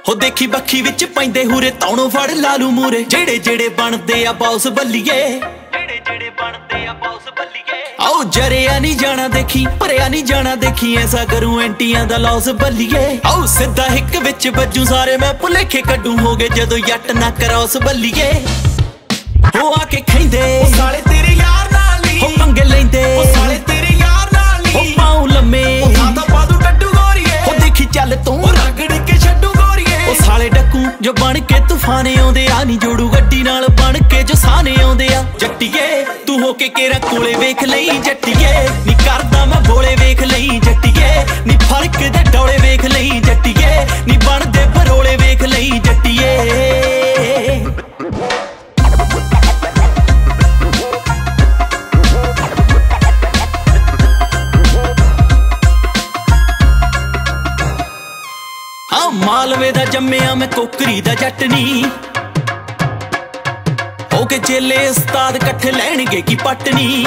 ਹੋ ਦੇਖੀ ਬੱਖੀ ਵਿੱਚ ਪੈਂਦੇ ਹੂਰੇ ਤੌਣੋਂ ਫੜ ਲਾਲੂ ਮੂਰੇ ਜਿਹੜੇ ਜਿਹੜੇ ਬਣਦੇ ਆ ਬੌਸ ਬੱਲੀਏ ਜਿਹੜੇ ਬਣਦੇ ਆ ਬੌਸ ਬੱਲੀਏ ਆਓ ਜਰਿਆ ਨਹੀਂ ਜਾਣਾ ਦੇਖੀ ਭਰਿਆ ਨਹੀਂ ਜਾਣਾ ਦੇਖੀ ਐਸਾ ਕਰੂ ਐਂਟੀਆਂ ਦਾ ਲੌਸ ਬੱਲੀਏ ਆਓ ਸਿੱਧਾ ਹਿੱਕ ਵਿੱਚ ਵੱਜੂ ਸਾਰੇ ਮੈਂ ਭੁਲੇਖੇ ਕੱਢੂ ਹੋਗੇ ਜਦੋਂ ਜੱਟ ਨਾ ਕਰੌਸ ਬੱਲੀਏ ਹੋ ਆ ਕੇ ਖੈਂਦੇ ਉਹ ਸਾਲੇ ਤੇਰੇ ਯਾਰ ਨਾਲ ਨਹੀਂ ਹੋ ਪੰਗੇ ਲੈਂਦੇ ਉਹ ਸਾਲੇ ਤੇਰੇ ਯਾਰ ਨਾਲ ਨਹੀਂ ਹੋ ਪਾਉ ਲੰਮੇ ਉਹ ਤਾਂ ਪਾਦੂ ਡੱਡੂ ਗੋਰੀਏ ਹੋ ਦੇਖੀ ਚੱਲ ਤੂੰ ਉਹ ਰਗੜ ਕੇ ਛੱਡੂ ਗੋਰੀਏ ਉਹ ਸਾਲੇ ਡੱਕੂ ਜੋ ਬਣ ਕੇ ਤੂਫਾਨ ਆਉਂਦੇ ਆ ਨਹੀਂ ਜੋੜੂ ਗੱਡੀ ਨਾਲ ਬਣ ਕੇ ਜੋ ਸਾਨੇ ਆਉਂਦੇ ਆ ਜੱਟੀਏ ਤੂੰ ਹੋ ਕੇ ਕੇਰਾ ਕੋਲੇ ਵੇਖ ਲਈ ਜੱਟੀਏ ਨੀ ਕਰਦਾ ਮੈਂ ਬੋਲੇ ਵੇਖ ਲਈ ਜੱਟੀਏ ਨੀ ਫਰਕ ਦੇ ਡੋਲੇ ਵੇਖ ਲਈ ਜੱਟੀਏ ਨੀ ਬਣਦੇ ਭਰੋਲੇ ਵੇਖ ਲਈ ਜੱਟੀਏ ਮਾਲਵੇ ਦਾ ਜੰਮਿਆ ਮੈਂ ਕੋਕਰੀ ਦਾ ਜੱਟ ਨੀ ਹੋ ਕੇ ਚੇਲੇ ਉਸਤਾਦ ਇਕੱਠੇ ਲੈਣਗੇ ਕੀ ਪਟਨੀ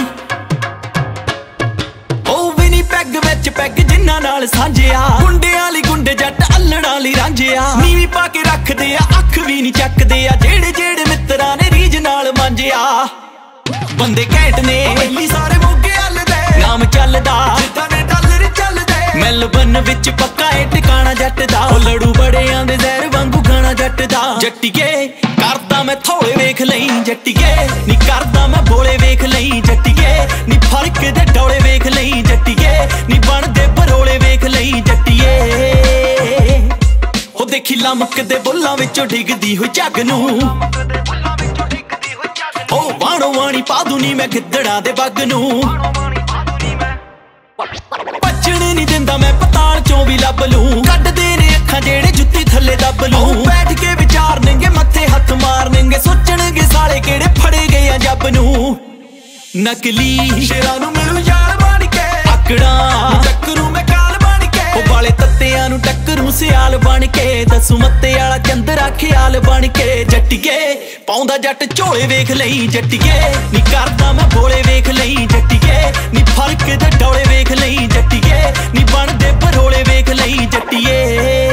ਉਹ ਵੀ ਨੀ ਪੈਗ ਵਿੱਚ ਪੈਗ ਜਿੰਨਾਂ ਨਾਲ ਸਾਂਝਿਆ ਗੁੰਡਿਆਂ ਵਾਲੀ ਗੁੰਡੇ ਜੱਟ ਅੱਲੜਾਂ ਵਾਲੀ ਰਾਂਝਿਆ ਨੀਵੀਂ ਪਾ ਕੇ ਰੱਖਦੇ ਆ ਅੱਖ ਵੀ ਨੀ ਚੱਕਦੇ ਆ ਜਿਹੜੇ ਜਿਹੜੇ ਮਿੱਤਰਾਂ ਨੇ ਰੀਝ ਨਾਲ ਮਾਂਝਿਆ ਬੰਦੇ ਘੈਂਟ ਨੇ ਪਹਿਲੀ ਸਾਰੇ ਮੋਗੇ ਹੱਲਦੇ ਨਾਮ ਚੱਲਦਾ ਜਿੱਦਾਂ ਨੇ ਡਾਲਰ ਚੱਲਦੇ ਮੈਲਬਨ ਵਿੱਚ ਪੱਕਾ ਏ ਟਿਕਾਣਾ ਜੱਟ ਦਾ ਉਹ ਲੜੂ ਬੜਿਆਂ ਦੇ ਜ਼ਹਿਰ ਵਾਂਗੂ ਖਾਣਾ ਜੱਟ ਦਾ ਜੱਟੀਏ ਕਰਦਾ ਮੈਂ ਥੋੜੇ ਵੇਖ ਲਈ ਜੱਟੀਏ ਨੀ ਕਰਦਾ ਮੈਂ ਬੋਲੇ ਵੇਖ ਲਈ ਜੱਟੀਏ ਨੀ ਫਰਕ ਦੇ ਡੋਲੇ ਵੇਖ ਲਈ ਜੱਟੀਏ ਨੀ ਬਣਦੇ ਭਰੋਲੇ ਵੇਖ ਲਈ ਜੱਟੀਏ ਹੋ ਦੇਖੀ ਲਮਕਦੇ ਬੁੱਲਾਂ ਵਿੱਚੋਂ ਡਿੱਗਦੀ ਹੋਈ ਝੱਗ ਨੂੰ ਉਹ ਵਾਣੋ ਵਾਣੀ ਪਾਦੂ ਨੀ ਮੈਂ ਗਿੱਦੜਾਂ ਦੇ ਬੱਗ ਨੂੰ ਭੱਜਣ ਨਹੀਂ ਦਿੰਦਾ ਮੈਂ ਪਤਾਲ ਚੋਂ ਵੀ ਲੱਭ ਲੂੰ ਕੱਢਦੇ ਨੇ ਅੱਖਾਂ ਜਿਹੜੇ ਜੁੱਤੀ ਥੱਲੇ ਦੱਬ ਲੂੰ ਬੈਠ ਕੇ ਵਿਚਾਰਨਗੇ ਮੱਥੇ ਹੱਥ ਮਾਰਨਗੇ ਸੋਚਣਗੇ ਸਾਲੇ ਕਿਹੜੇ ਫੜੇ ਗਏ ਆ ਜੱਬ ਨੂੰ ਨਕਲੀ ਸ਼ੇਰਾਂ ਨੂੰ ਮਿਲੂ ਯਾਰ ਬਣ ਕੇ ਆਕੜਾਂ ਟੱਕਰੂ ਮੈਂ ਕਾਲ ਬਣ ਕੇ ਉਹ ਵਾਲੇ ਤੱਤਿਆਂ ਨੂੰ ਟੱਕਰੂ ਸਿਆਲ ਬਣ ਕੇ ਦੱਸੂ ਮੱਤੇ ਵਾਲਾ ਚੰਦਰਾ ਖਿਆਲ ਬਣ ਕੇ ਜੱਟੀਏ ਪਾਉਂਦਾ ਜੱਟ ਝੋਲੇ ਵੇਖ ਲਈ ਜੱਟੀਏ ਨੀ ਕਰਦਾ ਮੈਂ ਬੋਲੇ ਵੇਖ ਲਈ ਜੱਟੀਏ ਨੀ ਫਰਕ ਦੇ ਡੋਲੇ ਵੇਖ ਲਈ ਜੱਟੀਏ ਨੀ ਬਣਦੇ ਭਰੋਲੇ ਵੇਖ ਲਈ ਜੱਟੀਏ